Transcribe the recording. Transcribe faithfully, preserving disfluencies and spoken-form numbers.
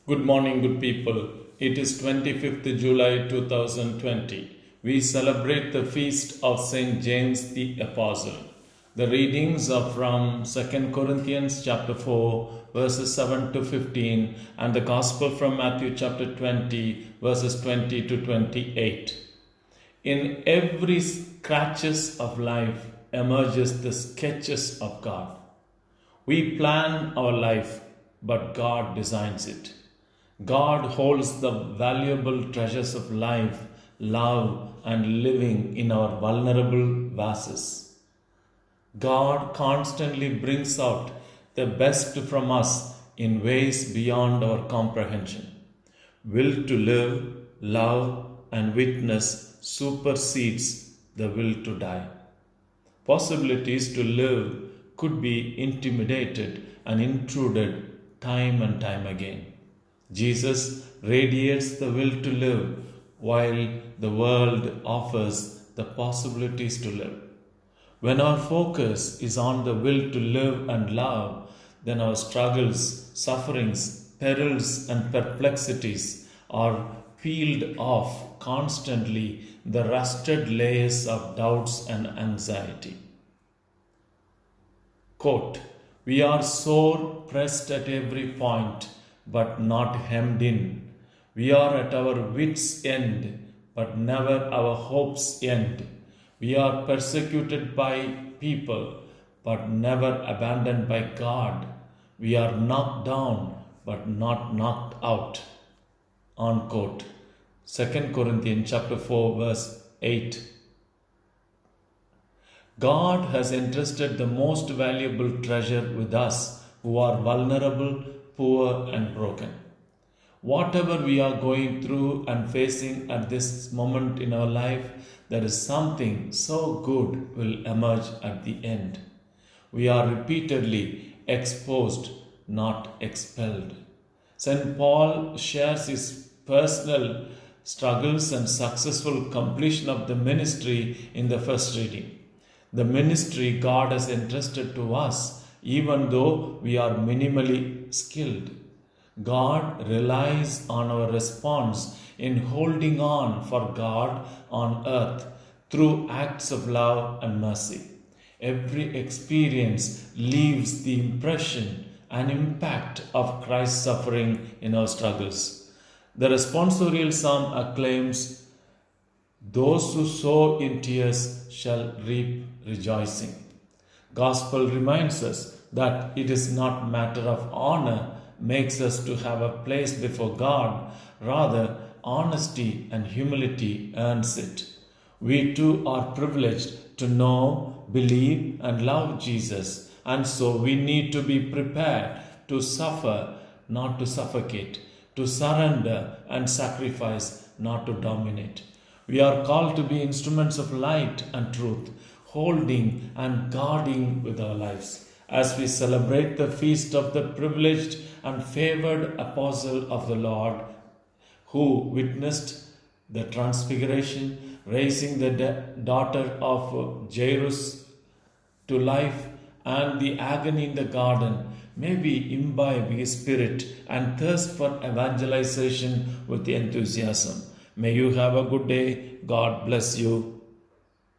Good morning, good people. It is twenty-fifth July two thousand twenty. We celebrate the feast of Saint James the Apostle. The readings are from Second Corinthians chapter four, verses seven to fifteen, and the Gospel from Matthew chapter twenty, verses twenty to twenty-eight. In every scratches of life emerges the sketches of God. We plan our life, but God designs it. God holds the valuable treasures of life, love, and living in our vulnerable vases. God constantly brings out the best from us in ways beyond our comprehension. Will to live, love, and witness supersedes the will to die. Possibilities to live could be intimidated and intruded time and time again. Jesus radiates the will to live while the world offers the possibilities to live. When our focus is on the will to live and love, then our struggles, sufferings, perils, and perplexities are peeled off constantly the rusted layers of doubts and anxiety. Quote, "We are sore pressed at every point, but not hemmed in. We are at our wits' end, but never our hopes' end. We are persecuted by people, but never abandoned by God. We are knocked down, but not knocked out." Unquote. Second Corinthians chapter four, verse eight. God has entrusted the most valuable treasure with us who are vulnerable, poor, and broken. Whatever we are going through and facing at this moment in our life, there is something so good will emerge at the end. We are repeatedly exposed, not expelled. Saint Paul shares his personal struggles and successful completion of the ministry in the first reading. The ministry God has entrusted to us, even though we are minimally skilled. God relies on our response in holding on for God on earth through acts of love and mercy. Every experience leaves the impression and impact of Christ's suffering in our struggles. The responsorial psalm acclaims, "Those who sow in tears shall reap rejoicing." Gospel reminds us that it is not matter of honor makes us to have a place before God. Rather, honesty and humility earns it. We too are privileged to know, believe, and love Jesus, and so we need to be prepared to suffer, not to suffocate, to surrender and sacrifice, not to dominate. We are called to be instruments of light and truth, holding and guarding with our lives. As we celebrate the feast of the privileged and favored apostle of the Lord, who witnessed the transfiguration, raising the de- daughter of Jairus to life, and the agony in the garden, may we imbibe his spirit and thirst for evangelization with enthusiasm. May you have a good day. God bless you.